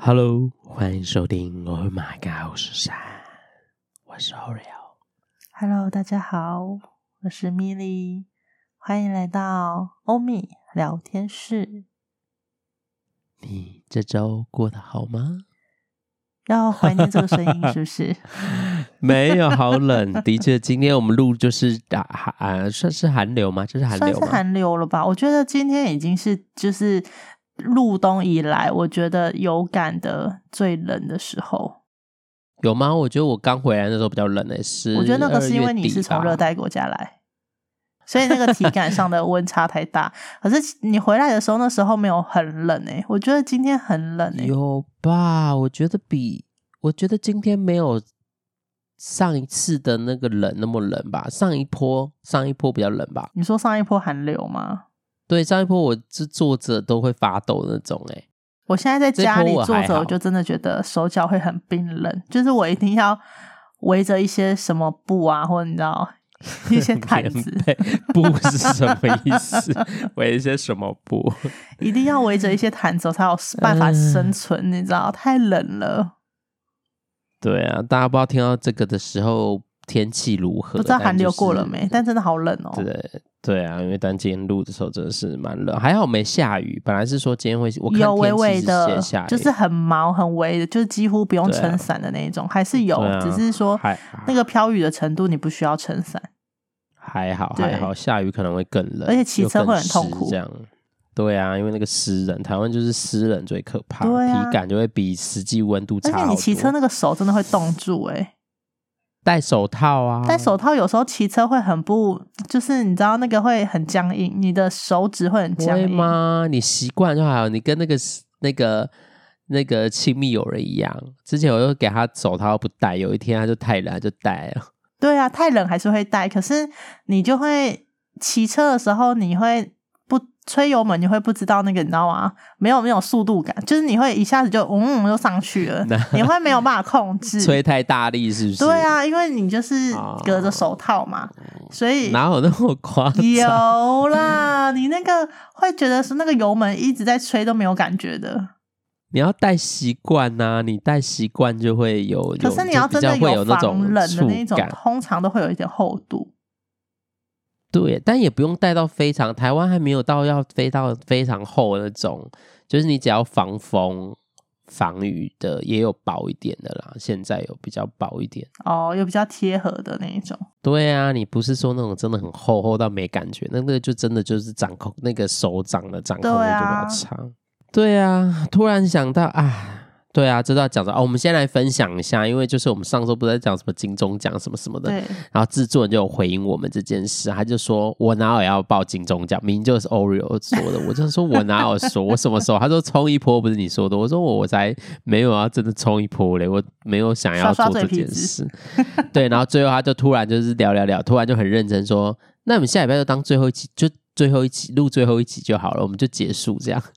Hello， 欢迎收听 Oh My God 53，我是 Oreo。Hello， 大家好，我是米莉，欢迎来到欧米聊天室。 你这周过得好吗？ 要怀念这个声音是不是？ 没有，好冷。的确，今天我们录就是算是寒流吗？这是寒流吗？ 算是寒流了吧？我觉得今天已经是就是入冬以来，我觉得有感的最冷的时候。 有吗？我觉得我刚回来那时候比较冷12 我觉得那个是因为你是从热带国家来，所以那个体感上的温差太大。可是你回来的时候，那时候没有很冷我觉得今天很冷有吧？我觉得今天没有上一次的那个冷那么冷吧？上一波比较冷吧？ 你说上一波寒流吗？ 对，上一波我是坐着都会发抖那种我现在在家里坐着，我就真的觉得手脚会很冰冷，就是我一定要围着一些什么布啊，或者你知道一些毯子。 布是什么意思？围一些什么布？ 一定要围着一些毯子，我才有办法生存。你知道，太冷了。 对啊，大家不知道听到这个的时候天气如何？ 不知道寒流过了没？但真的好冷哦。 对啊，因为今天录的时候真的是蛮冷，还好没下雨。本来是说今天会，我看有微微的下雨， 就是很毛很微的，就是几乎不用撑伞的那种，还是有，只是说那个飘雨的程度你不需要撑伞。 还好，下雨可能会更冷， 而且骑车会很痛苦。 这样，对啊，因为那个湿冷，台湾就是湿冷最可怕， 体感就会比实际温度差好多。 而且你骑车那个手真的会冻住戴手套啊， 戴手套有时候骑车会很不，就是你知道那个会很僵硬，你的手指会很僵硬。 会吗？你习惯就好，你跟那个亲密友人一样。之前我又给他手套不戴，有一天他就太冷就戴了。 对啊，太冷还是会戴，可是你就会骑车的时候，你会不吹油门，你会不知道那个你知道吗？没有速度感，就是你会一下子就上去了，你会没有办法控制。 吹太大力是不是？ 对啊，因为你就是隔着手套嘛，所以哪有那么夸张？ 有啦，你那个会觉得是那个油门一直在吹都没有感觉的。 你要戴习惯啊，你戴习惯就会有。 可是你要真的有防冷的那种，通常都会有一点厚度。 对，但也不用戴到非常，台湾还没有到要飞到非常厚的那种，就是你只要防风防雨的也有薄一点的啦，现在有比较薄一点有比较贴合的那一种。 对啊，你不是说那种真的很厚到没感觉，那个就真的就是那个手掌的掌控力就比较长。对啊，突然想到对啊，这都要讲到我们先来分享一下，因为就是我们上周不是在讲什么金钟奖什么什么的，然后制作人就有回应我们这件事，他就说我哪有要报金钟奖，明明就是 Oreo 说的，我就说我哪有说，我什么时候？他说冲一波不是你说的，我说我才没有要真的冲一波嘞，我没有想要做这件事。对，然后最后他就突然就是聊，突然就很认真说，那我们下礼拜就当最后一集，就最后一集录最后一集就好了，我们就结束这样。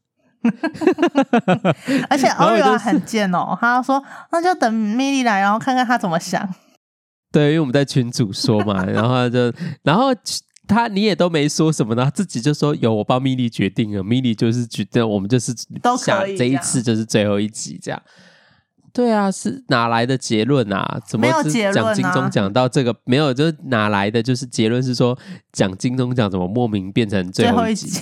而且 Oreo 很贱他说那就等米莉来，然后看看他怎么想。 对，因为我们在群组说嘛，然后你也都没说什么呢，自己就说有，我帮米莉决定了，米莉就是决定我们就是都可以这一次就是最后一集这样。对啊，是哪来的结论啊？怎么讲金钟奖到这个没有？就是哪来的？就是结论是说讲金钟奖怎么莫名变成最后一集？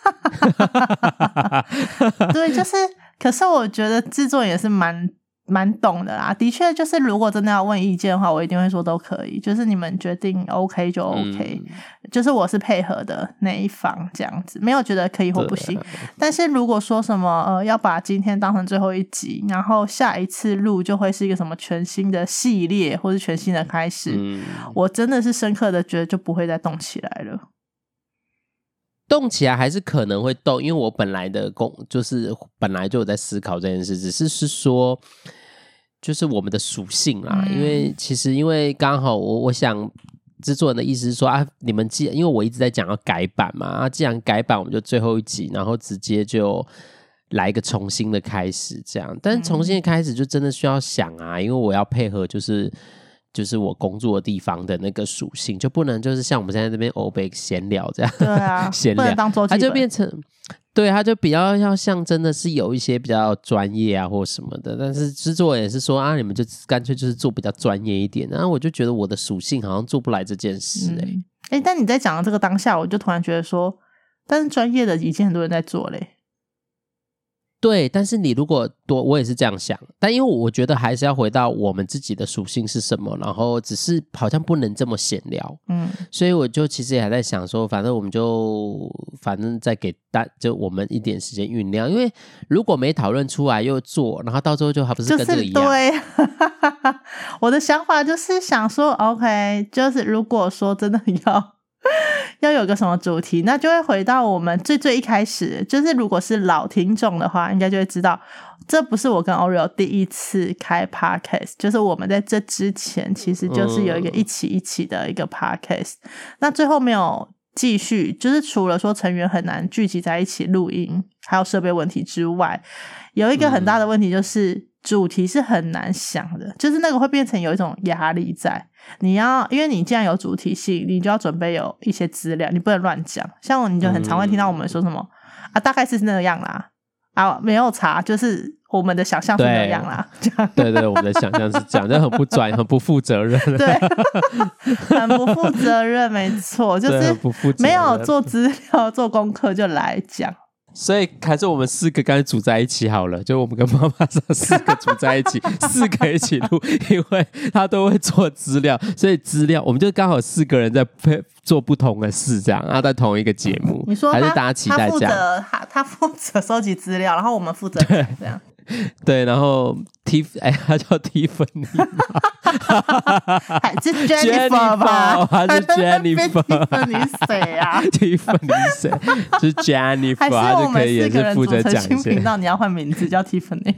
对，就是，可是我觉得制作也是蛮懂的啦。的确，就是如果真的要问意见的话，我一定会说都可以。就是你们决定 OK 就 OK，就是我是配合的那一方，这样子没有觉得可以或不行。但是如果说什么要把今天当成最后一集，然后下一次录就会是一个什么全新的系列或是全新的开始，我真的是深刻的觉得就不会再动起来了。 动起来还是可能会动，因为我本来就是本来就有在思考这件事，只是说就是我们的属性啦。因为其实因为刚好我想制作人的意思是说你们因为我一直在讲要改版嘛，既然改版我们就最后一集，然后直接就来一个重新的开始这样。但是重新的开始就真的需要想因为我要配合就是就是我工作的地方的那个属性，就不能就是像我们现在这边欧北闲聊这样， 对啊， 闲聊不能当周记本， 它就变成。对，它就比较要像真的是有一些比较专业啊或什么的，但是制作人也是说啊，你们就干脆就是做比较专业一点，然后我就觉得我的属性好像做不来这件事但你在讲的这个当下，我就突然觉得说，但是专业的已经很多人在做嘞。 对，但是你如果多，我也是这样想，但因为我觉得还是要回到我们自己的属性是什么，然后只是好像不能这么闲聊，所以我就其实也还在想说，反正我们再给就我们一点时间酝酿，因为如果没讨论出来又做，然后到最后就还不是跟这个一样。 对，我的想法就是想说 ，OK， 就是如果说真的要有个什么主题，那就会回到我们最一开始，就是如果是老听众的话，应该就会知道，这不是我跟 Oreo 第一次开 Podcast， 就是我们在这之前其实就是有一个一起的一个 Podcast，那最后没有继续，就是除了说成员很难聚集在一起录音，还有设备问题之外，有一个很大的问题就是主题是很难想的，就是那个会变成有一种压力在，因为你既然有主题性，你就要准备有一些资料，你不能乱讲，像你就很常会听到我们说什么大概是那样啦，没有查，就是我们的想象是那样啦， 对，我们的想象是这样，就很不专业，很不负责任， 对，很不负责任，没错，就是没有做资料做功课就来讲。 所以还是我们4个干脆组在一起好了，就我们跟妈妈说4个组在一起4个一起录，因为他都会做资料，所以资料我们就刚好4个人在做不同的事这样，然后在同一个节目。 你说还是大家期待这样， 他负责收集资料，然后我们负责这样。 对，然后他叫 Tiffany 还是 Jennifer 吧？ 他是 Jennifer 谁啊 ？Tiffany 谁？是 Jennifer， 他就可以也是负责讲一些。 新频道你要换名字叫 Tiffany。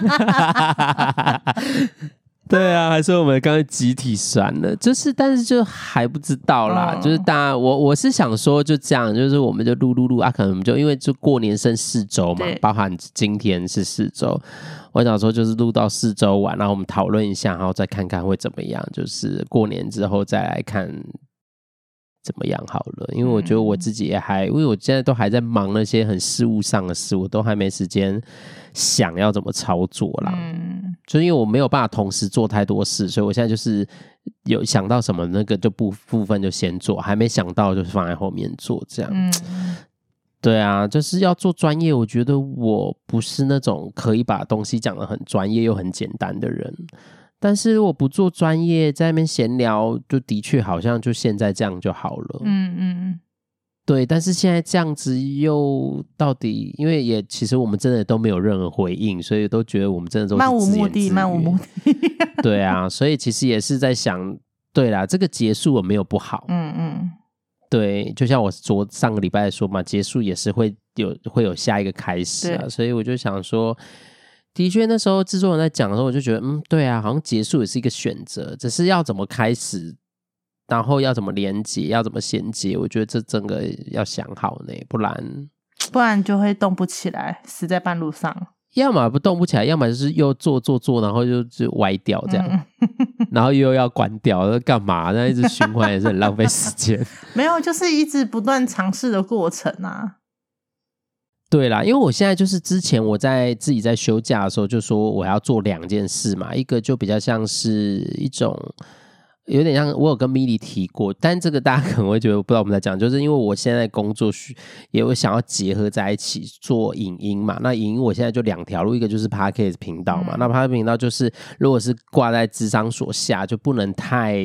对啊，还是我们刚才集体算了，但是就还不知道啦，就是大家我是想说就这样，就是我们就录啊，可能就因为就过年剩4周嘛，包含今天是4周，我想说就是录到4周完，然后我们讨论一下，然后再看看会怎么样，就是过年之后再来看怎么样好了，因为我觉得我自己也因为我现在都还在忙那些很事务上的事，我都还没时间想要怎么操作啦。就因为我没有办法同时做太多事，所以我现在就是有想到什么那个就部分就先做，还没想到就是放在后面做这样。对啊，就是要做专业，我觉得我不是那种可以把东西讲得很专业又很简单的人。但是如果不做专业，在那边闲聊，就的确好像就现在这样就好了。对，但是现在这样子又到底，因为其实我们真的都没有任何回应，所以都觉得我们真的都是漫无目的。 对啊，所以其实也是在想，对啦，这个结束我没有不好。对，就像我上个礼拜说嘛，结束也是会有下一个开始啊，所以我就想说。的确，那时候制作人在讲的时候，我就觉得，对啊，好像结束也是一个选择，只是要怎么开始，然后要怎么连接，要怎么衔接，我觉得这整个要想好呢，不然就会动不起来，死在半路上。 要么不动不起来，要么就是又做，然后就歪掉这样，然后又要关掉，那干嘛？那一直循环也是很浪费时间。 没有，就是一直不断尝试的过程啊。 对啦，因为我现在就是之前我自己在休假的时候就说我要做2件事嘛，一个就比较像是一种有点像我有跟 Milly 提过，但这个大家可能会觉得不知道我们在讲，就是因为我现在工作也会想要结合在一起做影音嘛，那影音我现在就2条路，一个就是 Podcast 频道嘛，那 Podcast 频道就是如果是挂在諮商所下就不能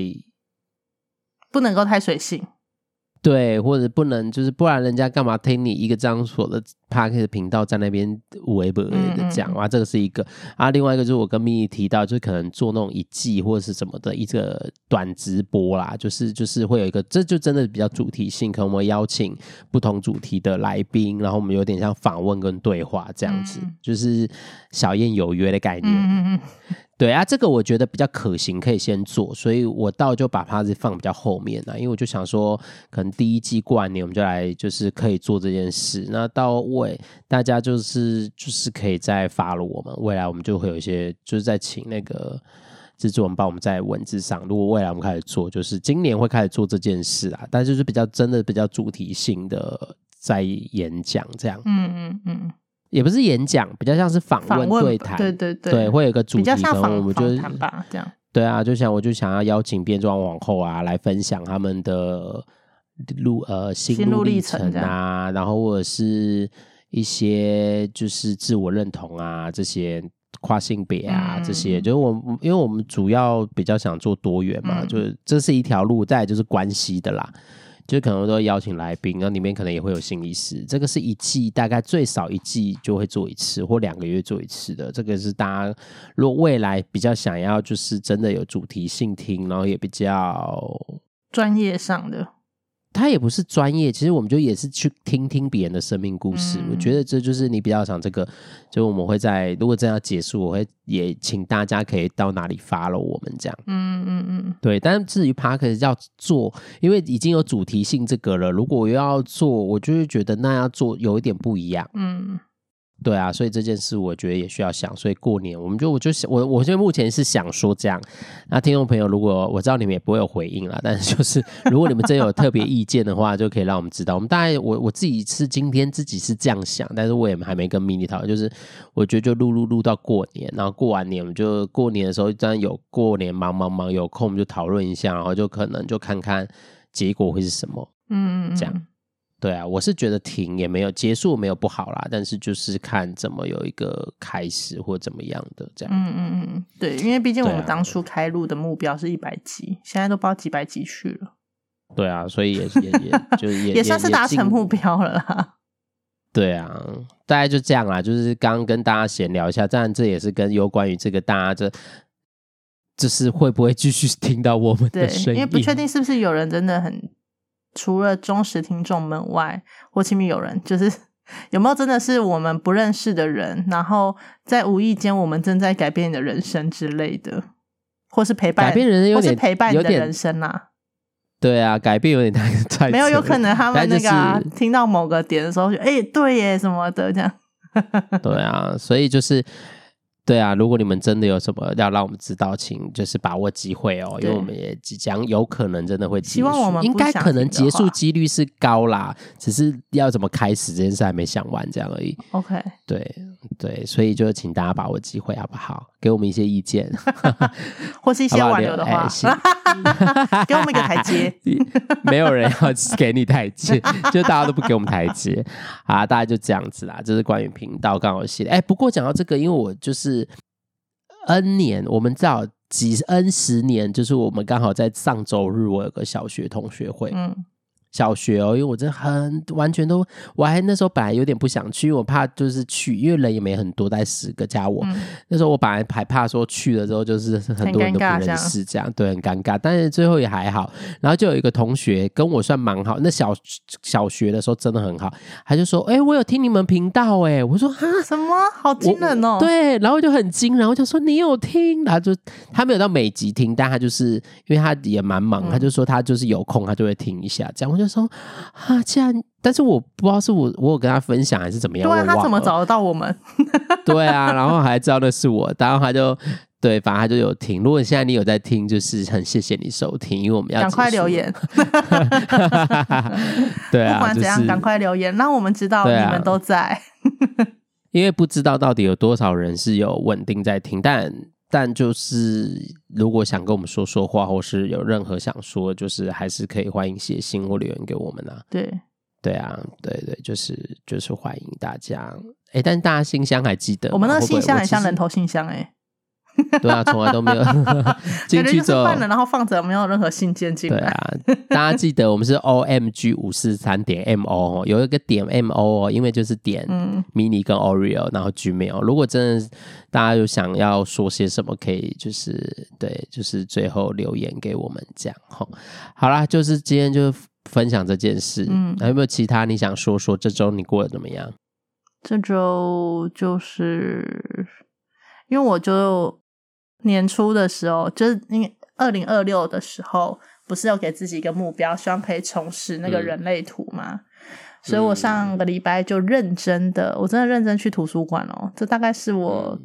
够太随性。 对，或者不能就是不然人家干嘛听你一个这样所的 Podcast 频道在那边微博的讲啊，这个是一个啊，另外一个就是我跟 Milly 提到，就是可能做那种1季或者是什么的一个短直播啦，就是会有一个，这就真的比较主题性，可能我们邀请不同主题的来宾，然后我们有点像访问跟对话这样子，就是小燕有约的概念。对啊，这个我觉得比较可行，可以先做，所以我就把它放比较后面啦，因为我就想说，可能第1季过完年我们就来就是可以做这件事，那到大家就是可以再follow我们，未来我们就会有一些就是再请那个制作人帮我们在文字上，如果未来我们开始做，就是今年会开始做这件事啊，但就是真的比较主题性的在演讲这样。也不是演讲，比较像是访问对谈，对，会有一个主题， 比较像访谈吧，这样。 对啊，我就想要邀请变装皇后啊来分享他们的心路历程啊，然后或者是一些就是自我认同啊，这些跨性别啊，这些就是因为我们主要比较想做多元嘛，就是这是一条路，再来就是关系的啦。就可能都会邀请来宾，然后里面可能也会有心理师，这个是一季大概最少一季就会做一次，或2个月做一次的。这个是大家如果未来比较想要，就是真的有主题性听，然后也比较专业上的。 他也不是专业，其实我们就也是去听听别人的生命故事。我觉得这就是你比较想这个，就我们会在如果真要结束，我会也请大家可以到哪里 follow 我们这样。对。但是至于 Podcast 要做，因为已经有主题性这个了，如果我又要做，我就会觉得那要做有一点不一样。对啊，所以这件事我觉得也需要想，所以过年我现在目前是想说这样。那听众朋友，如果我知道你们也不会有回应啦，但是就是如果你们真有特别意见的话，就可以让我们知道。我们大概我自己是今天自己是这样想，但是我也还没跟 Mini 讨论，就是我觉得就录到过年，然后过完年我们就过年的时候，当然有过年忙有空我们就讨论一下，然后就可能就看看结果会是什么，这样。对啊，我是觉得停也没有结束没有不好啦，但是就是看怎么有一个开始或怎么样的这样。 对，因为毕竟我们当初开录的目标是100集，现在都不知道几百集去了。 对啊，所以也算是达成目标了啦。 对啊，大概就这样啦，就是刚刚跟大家闲聊一下，当然这也是跟有关于这个大家就是会不会继续听到我们的声音， 因为不确定是不是有人真的很。除了忠实听众们外，或亲密友人，就是有没有真的是我们不认识的人，然后在无意间我们正在改变你的人生之类的，或是陪伴， 改变人有点， 或是陪伴你的人生啦。 对啊，改变有点太没有可能他们那个听到某个点的时候就对耶什么的这样。 对啊，所以就是对啊，如果你们真的有什么要让我们知道，请就是把握机会哦，因为我们也即将有可能真的会结束， 希望我们应该可能结束几率是高啦，只是要怎么开始这件事还没想完这样而已。 OK， 对，所以就请大家把握机会好不好？给我们一些意见， 或是一些挽留的话，给我们一个台阶。 没有人要给你台阶，就大家都不给我们台阶啊！大概就这样子啦，这是关于频道刚好系列。不过讲到这个，因为我就是N 年，我们至少10年，就是我们刚好在上周日，我有个小学同学会。小学因为我真的完全都，我还那时候本来有点不想去，因为我怕就是去，因为人也没很多，大概10个加我。那时候我本来还怕说去了之后就是很多人都不认识这样，对，很尴尬。但是最后也还好，然后就有一个同学跟我算蛮好，那小学的时候真的很好，他就说我有听你们频道我说哈什么好惊人哦， 对，然后就很惊，然后就说你有听，然后他没有到每集听，但他就是因为他也蛮忙，他就说他就是有空他就会听一下这样。我就说这样，但是我不知道是我有跟他分享还是怎么样。 对啊，他怎么找得到我们？ 对啊，然后还知道那是我，然后他就对，反正他就有听。如果现在你有在听，就是很谢谢你收听，因为我们要赶快留言。 对啊， 不管怎样，赶快留言，让我们知道你们都在。 因为不知道到底有多少人是有稳定在听，但就是如果想跟我们说说话，或是有任何想说，就是还是可以欢迎写信或留言给我们啊。对啊，对，就是欢迎大家。但大家信箱还记得吗？ 我们那个信箱很像人头信箱对啊，从来都没有进去之后办了，然后放着没有任何信件进来。 对啊，大家记得我们是 omg543.mo 有一个点 mo 因为就是点 mini 跟 oreo 然后 gmail。如果真的大家有想要说些什么，可以就是对，就是最后留言给我们这样。好啦，就是今天就分享这件事。有没有其他你想说这周你过得怎么样？ 这周就是因为我就年初的时候，就是因为2026的时候，不是有给自己一个目标，希望可以重拾那个人类图嘛。所以我上个礼拜就我真的认真去图书馆这大概是我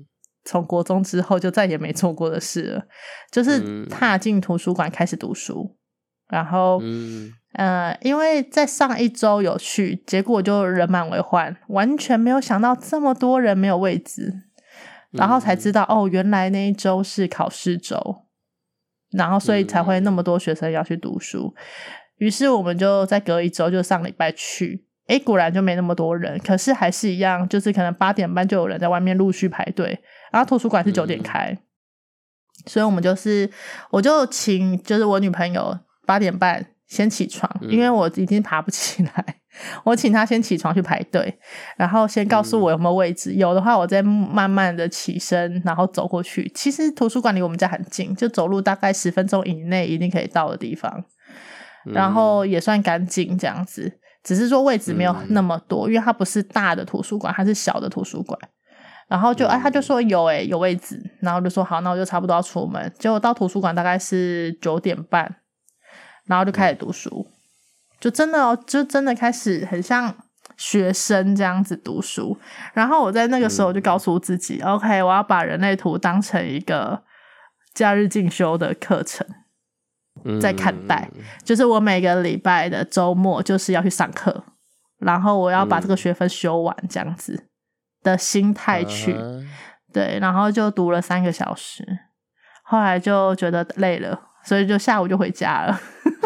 从国中之后就再也没做过的事了，就是踏进图书馆开始读书。然后因为在上一周有去，结果就人满为患，完全没有想到这么多人没有位置，然后才知道原来那一周是考试周，然后所以才会那么多学生要去读书。于是我们就再隔一周，就上礼拜去，果然就没那么多人，可是还是一样，就是可能8点半就有人在外面陆续排队，然后图书馆是9点开，所以我就请就是我女朋友8点半先起床，因为我已经爬不起来，我请她先起床去排队，然后先告诉我有没有位置，有的话我再慢慢的起身然后走过去。其实图书馆离我们家很近，就走路大概10分钟以内一定可以到的地方，然后也算干净这样子，只是说位置没有那么多，因为它不是大的图书馆，它是小的图书馆。然后他就说有位置，然后就说好，那我就差不多要出门。结果到图书馆大概是9点半，然后就开始读书，就真的开始很像学生这样子读书。然后我在那个时候就告诉自己OK， 我要把人类图当成一个假日进修的课程在看待，就是我每个礼拜的周末就是要去上课，然后我要把这个学分修完这样子的心态去对，然后就读了3个小时，后来就觉得累了，所以就下午就回家了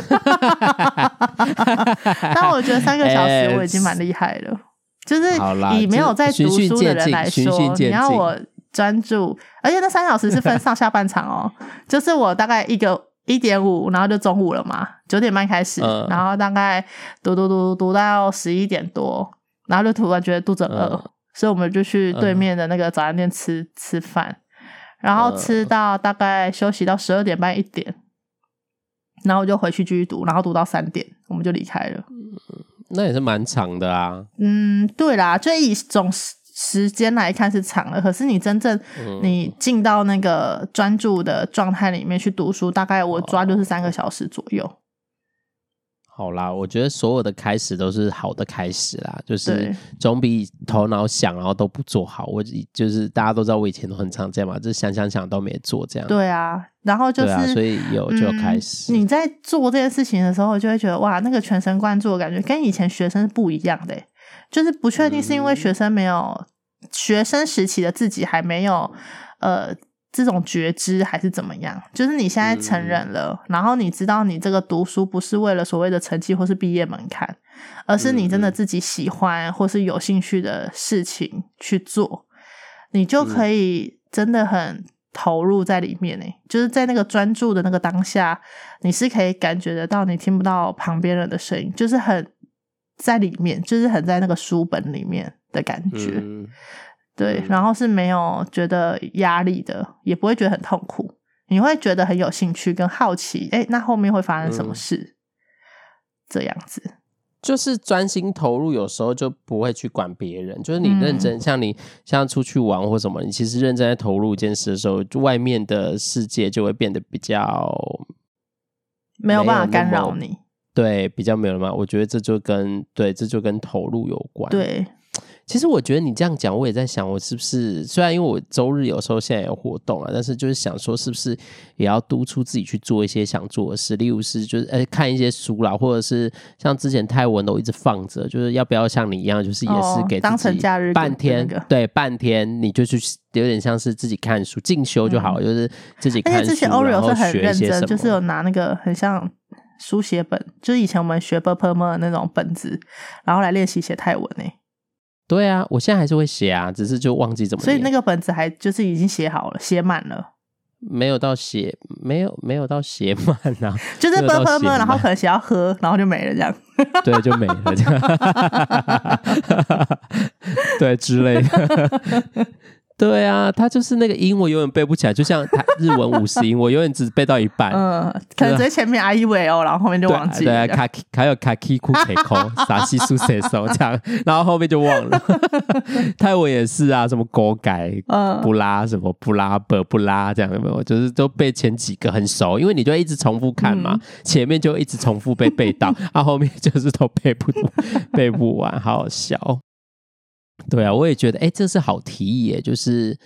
但我觉得3个小时我已经蛮厉害了，就是以没有在读书的人来说，你要我专注，而且那3小时是分上下半场就是我大概1.5，然后就中午了嘛，9点半开始，然后大概读到11点多，然后就突然觉得肚子很饿，所以我们就去对面的那个早餐店吃饭，然后吃到大概休息到12点半1点，然后我就回去继续读，然后读到3点我们就离开了。 那也是蛮长的啊。 对啦，就以总时间来看是长了，可是你真正你进到那个专注的状态里面去读书，大概我抓就是3个小时左右。 好啦，我觉得所有的开始都是好的开始啦，就是总比头脑想然后都不做好。就是大家都知道我以前都很常这样嘛，就是想都没做这样。 对啊，然后就是所以就开始。 你在做这件事情的时候，就会觉得哇，那个全神贯注的感觉跟以前学生是不一样的。就是不确定是因为学生时期的自己还没有这种觉知还是怎么样，就是你现在成人了，然后你知道你这个读书不是为了所谓的成绩或是毕业门槛，而是你真的自己喜欢或是有兴趣的事情去做，你就可以真的很投入在里面就是在那个专注的那个当下，你是可以感觉得到你听不到旁边人的声音，就是很在里面，就是很在那个书本里面的感觉。对，然后是没有觉得压力的，也不会觉得很痛苦，你会觉得很有兴趣跟好奇那后面会发生什么事这样子， 就是专心投入，有时候就不会去管别人，就是你认真像出去玩或什么，你其实认真在投入一件事的时候，就外面的世界就会变得比较没有办法干扰你， 对，比较没有嘛。我觉得这就跟投入有关。 对， 其实我觉得你这样讲，我也在想，我是不是虽然因为我周日有时候现在有活动但是就是想说，是不是也要督促自己去做一些想做的事，例如是就是看一些书啦，或者是像之前泰文都一直放着，就是要不要像你一样，就是也是给自己半天，对，半天你就去有点像是自己看书进修就好，就是自己看书，而且之前 Oreo 是很认真，就是有拿那个很像书写本，就是以前我们学 ㄅㄆㄇ 的那种本子，然后来练习写泰文对啊，我现在还是会写啊，只是就忘记怎么念。 所以那个本子还就是已经写好了，写满了， 没有到写满啊， 就是ㄅㄆㄇ，然后可能写要喝，然后就没了这样。 对，就没了这样，对之类的。对啊，他就是那个音我永远背不起来，就像日文50音我永远只背到一半， 可能最前面啊以为然后后面就忘记了， 对啊，还有卡基库克口傻西苏塞手这样，然后后面就忘了。泰文也是啊，什么狗改布拉什么布拉伯布拉这样，有没有？就是都背前几个很熟，因为你就一直重复看嘛，前面就一直重复背到，后面就是都背不完，好好笑。对啊，我也觉得这是好提议耶，就是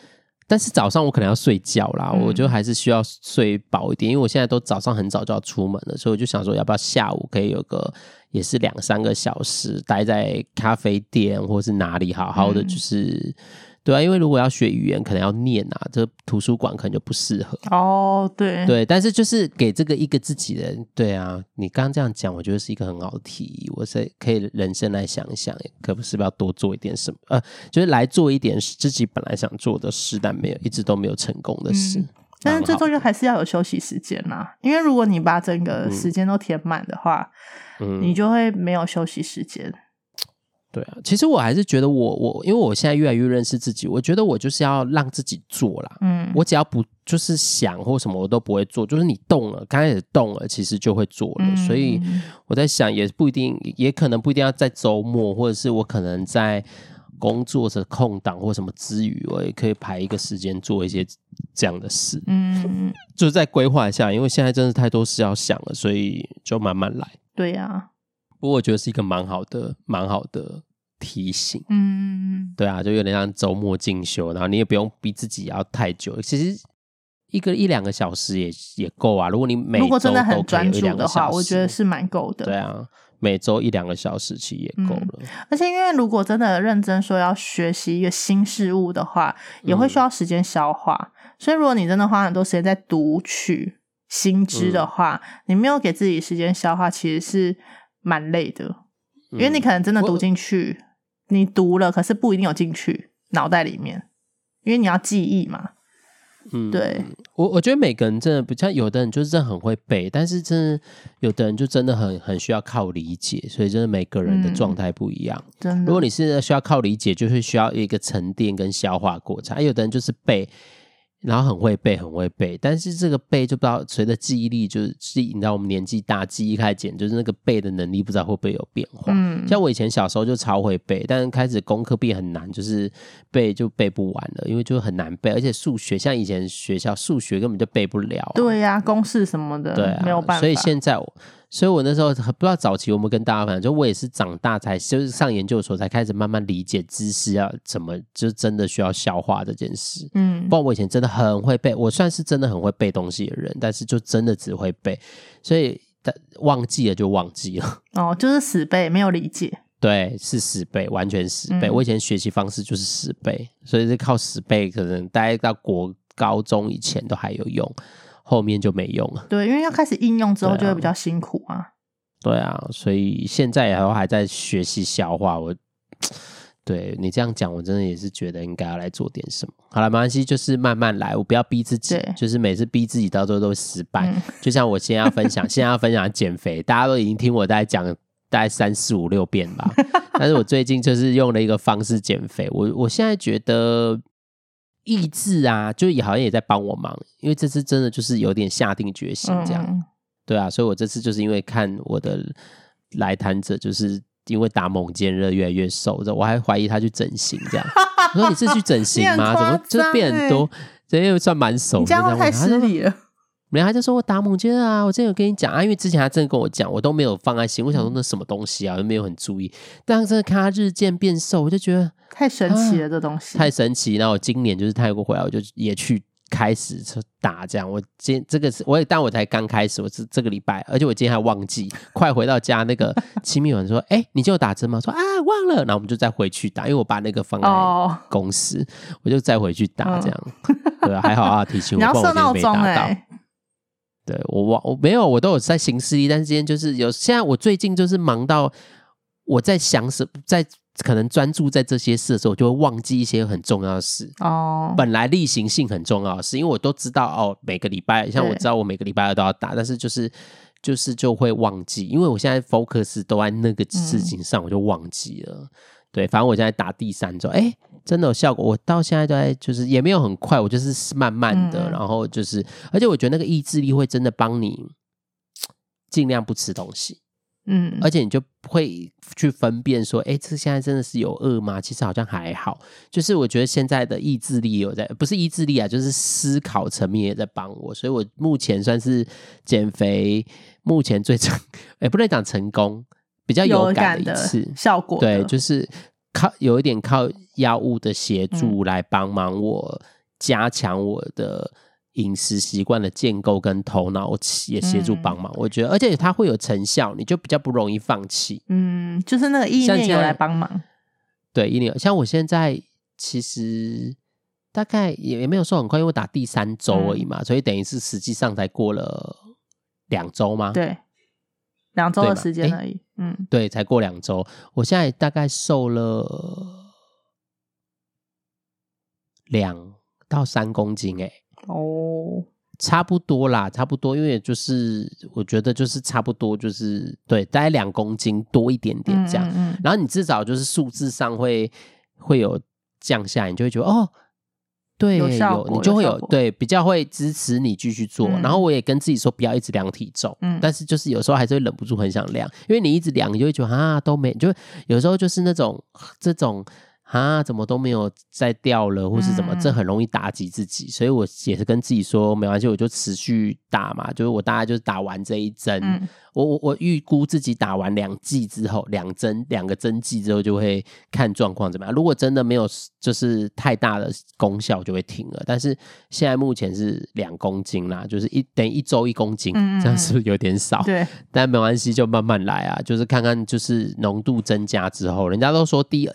但是早上我可能要睡觉啦，我就还是需要睡饱一点，因为我现在都早上很早就要出门了，所以我就想说要不要下午可以有个也是2-3个小时待在咖啡店或是哪里好好的就是对啊，因为如果要学语言可能要念啊，这图书馆可能就不适合哦。对， 但是就是给这个一个自己的，对啊，你刚刚这样讲我觉得是一个很好的提议，我是可以人生来想一想，可不是要多做一点什么就是来做一点自己本来想做的事但一直都没有成功的事但是最重要还是要有休息时间啦，因为如果你把整个时间都填满的话你就会没有休息时间。 对啊，其实我还是觉得因为我现在越来越认识自己，我觉得我就是要让自己做啦。我只要不就是想或什么我都不会做，就是你动了，刚开始动了，其实就会做了。所以我在想，也不一定，也可能不一定要在周末，或者是我可能在工作的空档或什么之余，我也可以排一个时间做一些这样的事。就再规划一下，因为现在真的太多事要想了，所以就慢慢来。 对啊， 不过我觉得是一个蛮好的提醒。对啊，就有点像周末进修，然后你也不用逼自己要太久，其实1-2个小时也够啊。如果你每周如果真的很专注的话，我觉得是蛮够的。 对啊，每周1-2个小时其实也够了。 而且因为如果真的认真说要学习一个新事物的话，也会需要时间消化。所以如果你真的花很多时间在读取新知的话，你没有给自己时间消化，其实是蛮累的。因为你可能真的读进去，你读了可是不一定有进去脑袋里面，因为你要记忆嘛。对， 我觉得每个人真的不像，有的人就是真的很会背，但是真的有的人就真的很需要靠理解，所以真的每个人的状态不一样。 真的， 如果你是需要靠理解，就是需要一个沉淀跟消化过程。有的人就是背，然后很会背，但是这个背就不知道随着记忆力，就是你知道我们年纪大，记忆开始减，就是那个背的能力不知道会不会有变化。像我以前小时候就超会背，但是开始功课变很难，就是背就背不完了，因为就很难背，而且数学像以前学校数学根本就背不了。 对啊，公式什么的，对啊，没有办法。 所以现在所以我那时候不知道早期我们跟大家分享，就我也是长大才就是上研究所才开始慢慢理解知识要怎么就真的需要消化这件事。不然我以前真的很会背，我算是真的很会背东西的人，但是就真的只会背，所以忘记了就忘记了。 就是死背，没有理解。 对，是死背，完全死背。我以前学习方式就是死背，所以是靠死背，可能大概到高中以前都还有用，后面就没用了。 对，因为要开始应用之后就会比较辛苦啊。 对啊，所以现在还在学习消化。对你这样讲，我真的也是觉得应该要来做点什么。好了，没关系，就是慢慢来，我不要逼自己，就是每次逼自己到最后都会失败。就像我现在要分享减肥，大家都已经听我大概讲大概3、4、5、6遍吧。但是我最近就是用了一个方式减肥，我现在觉得意志啊，就好像也在帮我忙，因为这次真的就是有点下定决心这样。对啊，所以我这次就是因为看我的来谈者就是因为打猛健热越来越瘦，我还怀疑他去整形这样。我说你是去整形吗？怎么就变很多？这又算蛮熟的， 你这样太失礼了。 然后他就说我打猛健热啊，我之前有跟你讲啊，因为之前他真的跟我讲，我都没有放在心。我想说那什么东西啊，我都没有很注意。但真的看他日渐变瘦，我就觉得太神奇了，这东西太神奇。然后我今年就是泰国回来，我就也去开始打这样。我这个是但我才刚开始，我是这个礼拜，而且我今天还忘记，快回到家那个亲密人说：“你今天有打针吗？”说：“啊，忘了。”然后我们就再回去打，因为我把那个放在公司，我就再回去打这样。对啊，还好啊，提醒我， 你要设闹钟对，我没有，我都有在行事历，但是今天就是现在我最近就是忙到我在想在可能专注在这些事的时候，我就会忘记一些很重要的事。本来例行性很重要的事，因为我都知道每个礼拜，像我知道我每个礼拜都要打，但是就会忘记，因为我现在 focus 都在那个事情上，我就忘记了。对，反正我现在打第3周，真的有效果。我到现在都在，就是也没有很快，我就是慢慢的，然后就是，而且我觉得那个意志力会真的帮你尽量不吃东西。而且你就会去分辨说，这现在真的是有饿吗？其实好像还好。就是我觉得现在的意志力不是意志力啊，就是思考层面也在帮我，所以我目前算是减肥目前最不能讲成功，比较有感的一次效果。 对，就是有一点靠药物的协助来帮忙我加强我的饮食习惯的建构跟头脑也协助帮忙，我觉得，而且它会有成效，你就比较不容易放弃。 就是那个意念有来帮忙。 对，意念，像我现在其实大概也没有瘦很快，因为我打第3周而已嘛，所以等于是实际上才过了2周吗？ 对，2周的时间而已。 对，才过2周，我现在大概瘦了2到3公斤差不多啦，差不多，因为就是我觉得就是差不多，就是对，大概2公斤多一点点这样。然后你至少就是数字上会有降下来，你就会觉得哦，对，有你就会有对比较会支持你继续做。然后我也跟自己说不要一直量体重，但是就是有时候还是会忍不住很想量，因为你一直量，你就会觉得都没，就有时候就是那种这种。怎么都没有再掉了，或是怎么，这很容易打击自己，所以我也是跟自己说没关系，我就持续打嘛，就是我大概就是打完这一针，我预估自己打完2剂之后，2个针剂之后就会看状况怎么样，如果真的没有就是太大的功效就会停了，但是现在目前是2公斤啦，就是等于1周1公斤，这样是不是有点少？对，但没关系，就慢慢来啊，就是看看就是浓度增加之后，人家都说第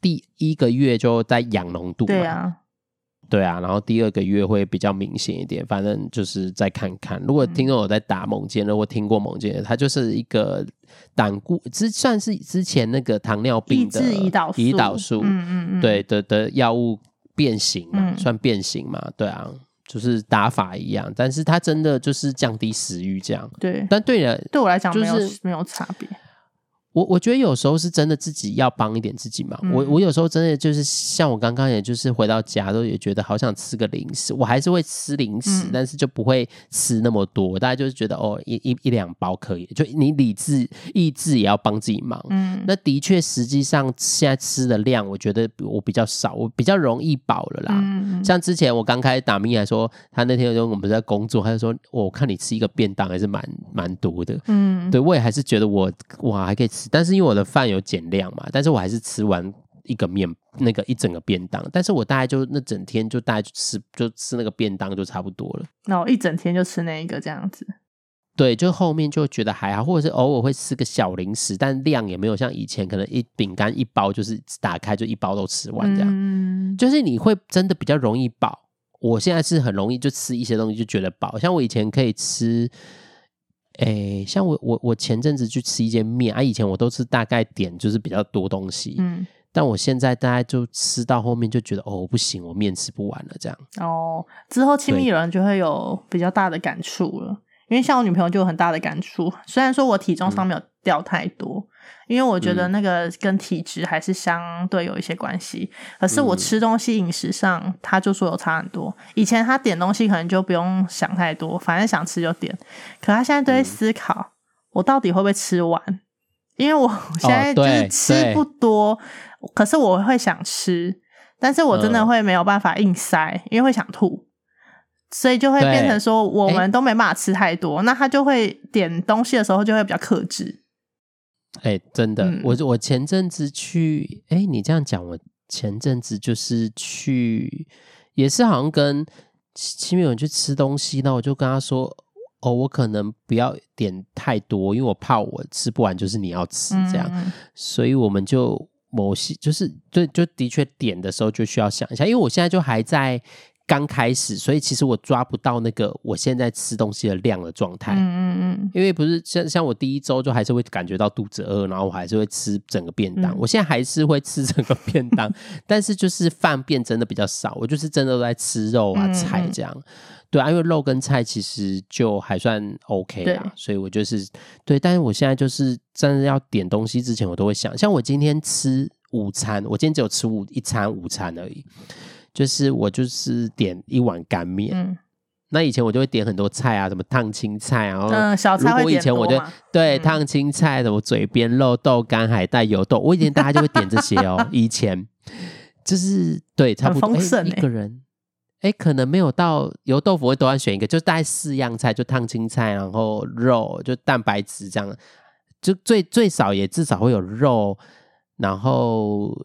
1个月就在养浓度嘛，对啊，然后第2个月会比较明显一点，反正就是再看看。如果听众有在打猛健的，或听过猛健的，它就是一个胆固算是之前那个糖尿病的胰岛素， 对的药物变形嘛，算变形嘛，对啊，就是打法一样，但是它真的就是降低食欲这样。对，但对我来讲没有差别。 我觉得有时候是真的自己要帮一点自己忙。我有时候真的就是像我刚刚也就是回到家都也觉得好想吃个零食，我还是会吃零食，但是就不会吃那么多，大概就是觉得一2包可以，就你意志也要帮自己忙。那的确实际上现在吃的量我觉得我比较少，我比较容易饱了啦。像之前我刚开始打咪还说他那天我们在工作，他就说我看你吃一个便当还是蛮多的。对，我也还是觉得哇还可以吃，但是因为我的饭有减量嘛，但是我还是吃完一整个便当，但是我大概就那整天就大概就吃那个便当就差不多了。 那我一整天就吃那一个这样子。 对，就后面就觉得还好，或者是偶尔会吃个小零食，但量也没有像以前可能饼干1包就是打开就1包都吃完这样。就是你会真的比较容易饱。我现在是很容易就吃一些东西就觉得饱，像我以前可以吃。像我前阵子去吃一间面以前我都是大概点就是比较多东西，但我现在大概就吃到后面就觉得不行，我面吃不完了这样。 之后亲密有人就会有比较大的感触了，因为像我女朋友就有很大的感触，虽然说我体重上没有掉太多，因为我觉得那个跟体质还是相对有一些关系，可是我吃东西饮食上他就说有差很多。以前他点东西可能就不用想太多，反正想吃就点，可他现在都会思考我到底会不会吃完，因为我现在就是吃不多，可是我会想吃，但是我真的会没有办法硬塞，因为会想吐，所以就会变成说我们都没办法吃太多，那他就会点东西的时候就会比较克制。 真的，我前阵子去，你这样讲，我前阵子就是去，也是好像跟亲密有人去吃东西，那我就跟他说，我可能不要点太多，因为我怕我吃不完，就是你要吃这样，所以我们就某些就是就的确点的时候就需要想一下，因为我现在就还在刚开始，所以其实我抓不到那个我现在吃东西的量的状态。因为不是像我第1周就还是会感觉到肚子饿，然后我还是会吃整个便当。我现在还是会吃整个便当，但是就是饭变真的比较少，我就是真的都在吃肉啊菜这样。对啊，因为肉跟菜其实就还算 OK 啦，所以我就是对，但是我现在就是真的要点东西之前，我都会想，像我今天吃午餐，我今天只有吃一餐午餐而已。就是我就是点1碗干面，那以前我就会点很多菜啊，什么烫青菜，然后小菜会点多嘛，如果以前我就对烫青菜，什么嘴边肉、豆干、海带、油豆，我以前大家就会点这些以前就是对差不多一个人可能没有到油豆腐会多要选一个，就大概4样菜，就烫青菜，然后肉，就蛋白质这样，就最少也至少会有肉，然后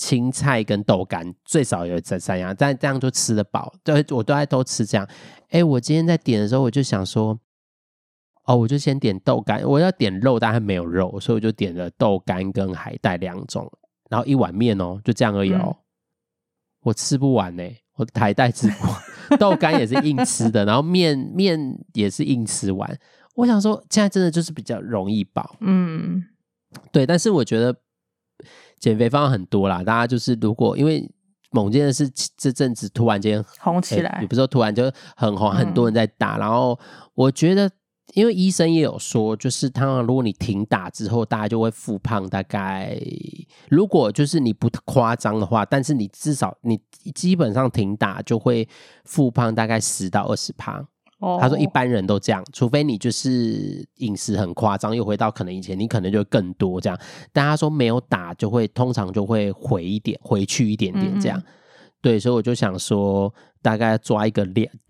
青菜跟豆干，最少有这3样，但这样就吃得饱。对，我都吃这样。我今天在点的时候，我就想说，我就先点豆干，我要点肉，但还没有肉，所以我就点了豆干跟海带2种，然后1碗面就这样而已我吃不完我海带吃不完，豆干也是硬吃的，然后面也是硬吃完。我想说，现在真的就是比较容易饱，对。但是我觉得减肥方法很多啦，大家就是如果因为某件事这阵子突然间红起来， 也不是说突然就很红，很多人在打，然后我觉得。因为医生也有说，就是如果你停打之后，大家就会复胖，大概如果就是你不夸张的话，但是你至少你基本上停打就会复胖大概10到20%。他说一般人都这样，除非你就是饮食很夸张，又回到可能以前，你可能就会更多这样。但他说没有打就会通常就会回去一点点这样。对，所以我就想说，大概抓一个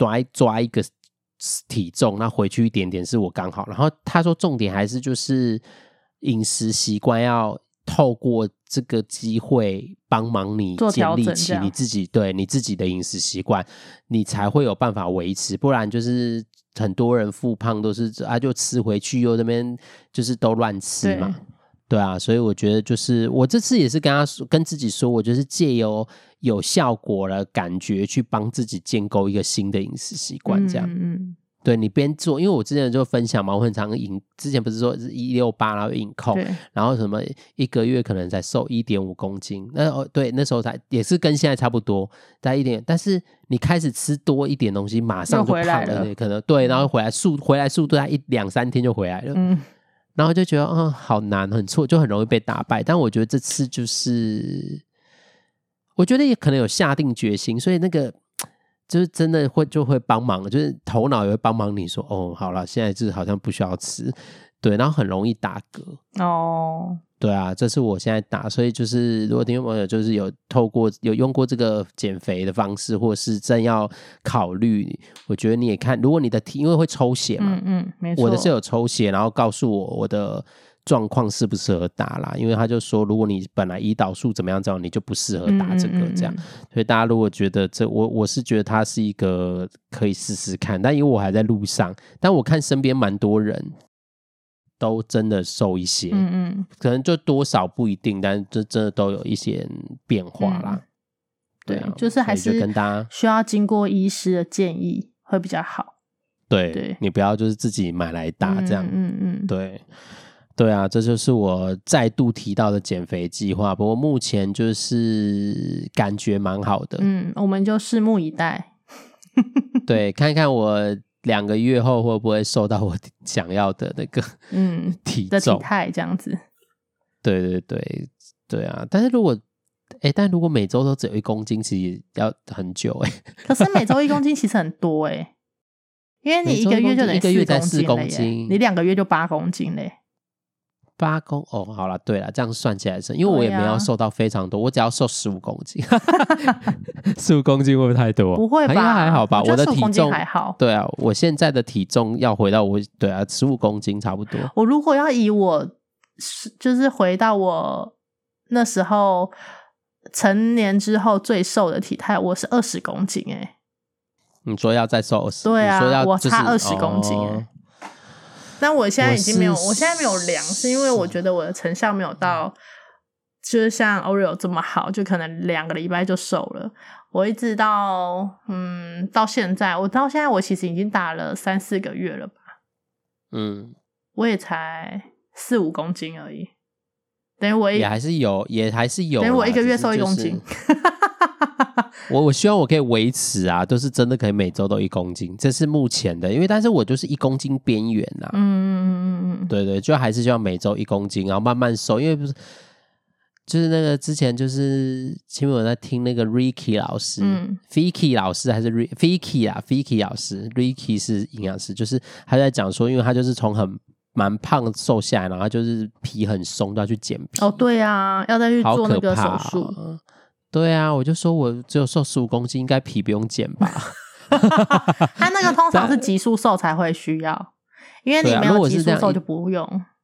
体重，那回去一点点是我刚好。然后他说重点还是就是饮食习惯要透过这个机会帮忙你建立起你自己你自己的饮食习惯，你才会有办法维持。不然就是很多人复胖都是就吃回去又那边就是都乱吃嘛。对啊，所以我觉得就是我这次也是跟自己说，我就是借由有效果的感觉去帮自己建构一个新的饮食习惯这样。对，你边做，因为我之前就分享嘛，我很常之前不是说是168然后饮控，然后什么1个月可能才瘦1.5公斤，对，那时候才也是跟现在差不多，大概1点，但是你开始吃多一点东西，马上就胖了，可能对，然后回来速度大概2-3天就回来了。然后就觉得好难，很错，就很容易被打败。但我觉得这次就是我觉得也可能有下定决心，所以那个就是真的就会帮忙，就是头脑也会帮忙你说好了，现在就是好像不需要吃，对，然后很容易打嗝对啊，这是我现在打，所以就是如果听众朋友就是有用过这个减肥的方式，或是正要考虑，我觉得你也看，如果你的因为会抽血嘛， 没错， 我的是有抽血，然后告诉我的状况适不适合打啦，因为他就说如果你本来胰岛素怎么样你就不适合打这个这样，所以大家如果觉得我是觉得它是一个可以试试看，但因为我还在路上，但我看身边蛮多人都真的瘦一些，可能就多少不一定，但这真的都有一些变化啦。 对，就是还是跟大家需要经过医师的建议会比较好。 对，你不要就是自己买来打这样。对啊，这就是我再度提到的减肥计划。不过目前就是感觉蛮好的。 我们就拭目以待。 对，看看我2个月后会不会瘦到我想要的那个体重体态这样子。 对啊，但是如果每周都只有1公斤，其实要很久可是每周1公斤其实很多因为你1个月就等于4公斤你2个月就8公斤嘞。 8公好啦，对啦，这样算起来是，因为我也没有瘦到非常多，我只要瘦15公斤15公斤会不会太多？ 不会吧， 应该还好吧，我的体重还好。 对啊，我现在的体重要回到对啊15公斤差不多。 我如果要以我就是回到我那时候成年之后最瘦的体态，我是20公斤你说要再瘦20？ 对啊， 你说要我差20公斤但我现在已经没有，我现在没有量，是因为我觉得我的成效没有到，就是像 Oreo 这么好，就可能2个礼拜就瘦了。我一直到到现在，我其实已经打了3-4个月了吧。我也才4-5公斤而已，等于我也还是有， 等于我1个月瘦1公斤。 我希望我可以维持啊，都是真的可以每周都1公斤，这是目前的，因为但是我就是1公斤边缘啊。对，就还是希望每周1公斤，然后慢慢瘦，因为不是就是那个之前就是前面我在听那个 Ricky 老师，Vicky 老师还是 Vicky 啊 ，Vicky 老师 ，Ricky 是营养师，就是他在讲说，因为他就是从蛮胖瘦下来，然后他就是皮很松，都要去减皮。 对啊，要再去做那个手术。 对啊，我就说我只有瘦15公斤，应该皮不用减吧？ 他那个通常是急速瘦才会需要，因为你没有急速瘦就不用。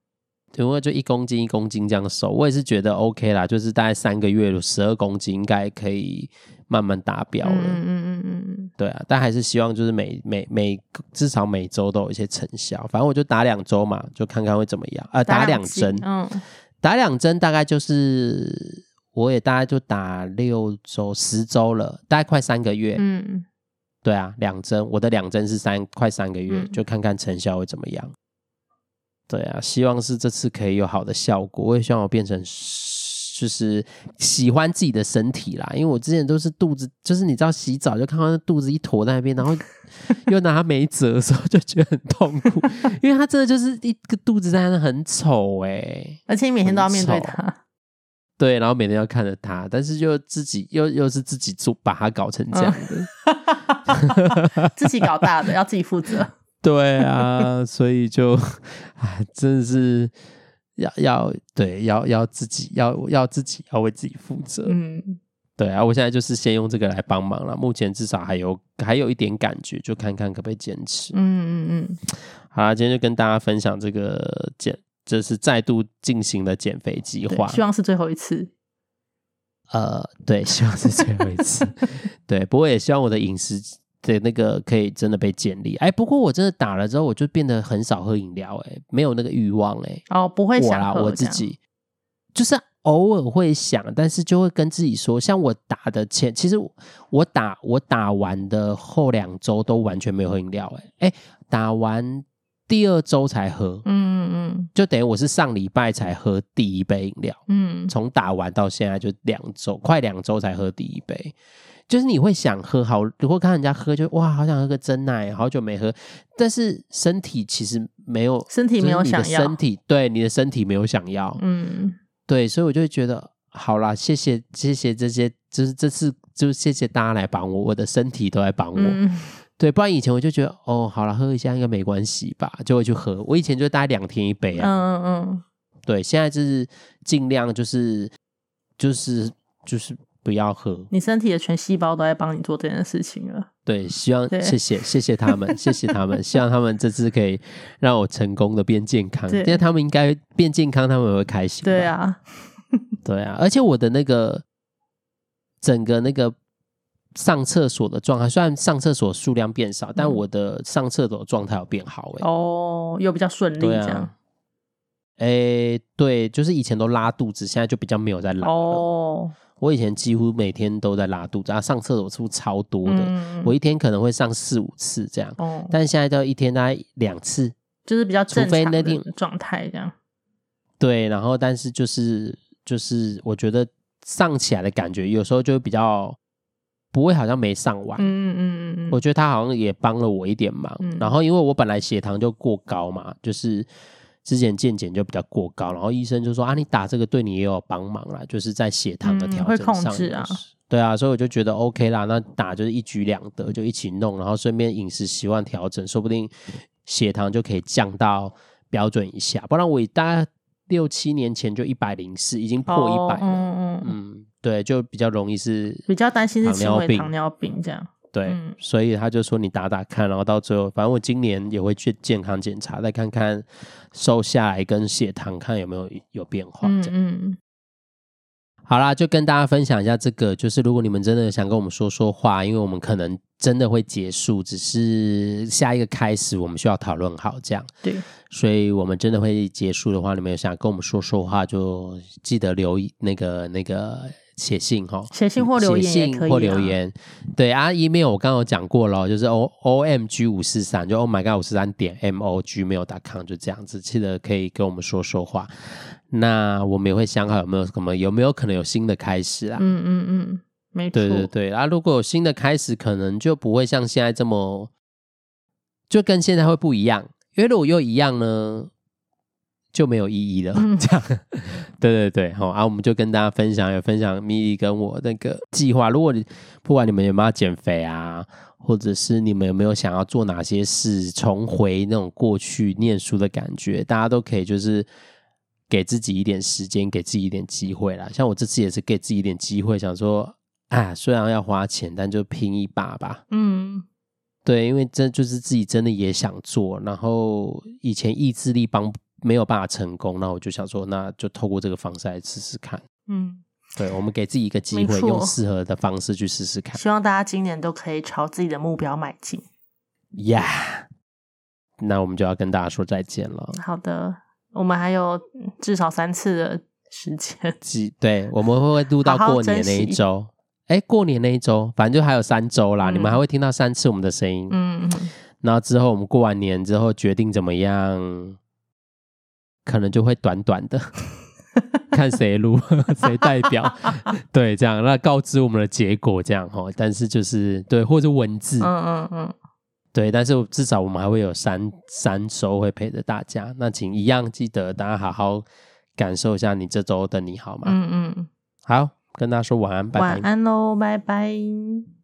因为就1公斤1公斤这样瘦，我也是觉得 OK 啦，就是大概3个月12公斤应该可以慢慢达标了。对啊，但还是希望就是至少每周都有一些成效。反正我就打2周嘛，就看看会怎么样。打2针，打2针大概就是我也大概就打6周10周了，大概快3个月。对啊，2针，我的2针是快3个月，就看看成效会怎么样。对啊，希望是这次可以有好的效果。我也希望我变成就是喜欢自己的身体啦，因为我之前都是肚子，就是你知道洗澡就看到那肚子一坨在那边，然后又拿它没辙的时候就觉得很痛苦，因为它真的就是一个肚子在那很丑而且你每天都要面对它。 对，然后每天要看着它，但是就自己又是自己把它搞成这样的， 自己搞大的要自己负责。 对啊，所以就真的是要自己要为自己负责。对啊，我现在就是先用这个来帮忙了，目前至少还有一点感觉，就看看可不可以坚持。好啦，今天就跟大家分享这个这是再度进行的减肥计划， 希望是最后一次。 对，希望是最后一次。对，不过也希望我的饮食的那个可以真的被建立。不过我真的打了之后，我就变得很少喝饮料，没有那个欲望。 不会想喝。 我自己就是偶尔会想，但是就会跟自己说，像我打的其实我打完的后2周都完全没有喝饮料。打完第2周才喝，就等于我是上礼拜才喝第1杯饮料，从打完到现在就快2周才喝第1杯。就是你会想喝，如果看人家喝就哇，好想喝个珍奶，好久没喝，但是身体其实没有， 身体没有想要， 对，你的身体没有想要，对，所以我就会觉得好啦，谢谢这些，就是这次就谢谢大家来帮我，我的身体都来帮我。对，不然以前我就觉得好啦，喝一下应该没关系吧，就会去喝。我以前就大概2天1杯啊。对，现在就是尽量就是不要喝。 你身体的全细胞都在帮你做这件事情了。 对，希望谢谢他们，谢谢他们，希望他们这次可以让我成功的变健康，因为他们应该变健康，他们也会开心。 对啊， 对啊，而且我的那个整个那个上厕所的状态，虽然上厕所数量变少，但我的上厕所状态有变好。 又比较顺利这样。 对，就是以前都拉肚子，现在就比较没有在拉了。我以前几乎每天都在拉肚子，上厕所次数超多的，我一天可能会上4、5次这样，但现在都一天大概2次， 就是比较正常的状态这样。 对，然后但是就是我觉得上起来的感觉有时候就比较不会好像没上完。我觉得他好像也帮了我一点忙。然后因为我本来血糖就过高嘛，就是之前健检就比较过高，然后医生就说你打这个对你也有帮忙啦，就是在血糖的调整上， 会控制啊。 对啊，所以我就觉得 OK 啦，那打就是一举2得，就一起弄，然后顺便饮食习惯调整，说不定血糖就可以降到标准以下。不然我大概6、7年前就104，已经破100了。对，就比较容易是比较担心是轻微糖尿病这样。 对，所以他就说你打看，然后到最后，反正我今年也会去健康检查，再看看瘦下来跟血糖看有没有变化这样。好啦，就跟大家分享一下这个，就是如果你们真的想跟我们说话，因为我们可能真的会结束，只是下一个开始我们需要讨论好这样。 对， 所以我们真的会结束的话，你们有想跟我们说话，就记得留那个写信写信或留言也可以。 或留言，对啊 ，email 我刚刚有讲过了，就是 omg543，就 Oh my God 543.mogmail.com， 就这样子，记得可以跟我们说话。那我们也会想好有没有可能有新的开始啊？ 没错。 对啊，如果有新的开始，可能就不会像现在这么，就跟现在会不一样，因为如果又一样呢，就没有意义了。这样，对，我们就跟大家分享米莉跟我那个计划。如果不管你们有没有减肥啊，或者是你们有没有想要做哪些事，重回那种过去念书的感觉，大家都可以就是给自己一点时间，给自己一点机会啦。像我这次也是给自己一点机会，想说虽然要花钱，但就拼一把吧。对，因为这就是自己真的也想做，然后以前意志力没有办法成功，那我就想说那就透过这个方式来试试看。对，我们给自己一个机会，用适合的方式去试试看。 希望大家今年都可以朝自己的目标迈进。 那我们就要跟大家说再见了。 好的，我们还有至少3次的时间。 对，我们会录到过年那一周。过年那一周，反正就还有3周啦，你们还会听到3次我们的声音。然后之后我们过完年之后决定怎么样，可能就会短短的看谁录谁代表对，这样那告知我们的结果这样但是就是对，或者文字对，但是至少我们还会有三周会陪着大家。那请一样记得大家好好感受一下你这周的你好吗？好，跟大家说晚安，拜拜。 晚安咯，拜拜。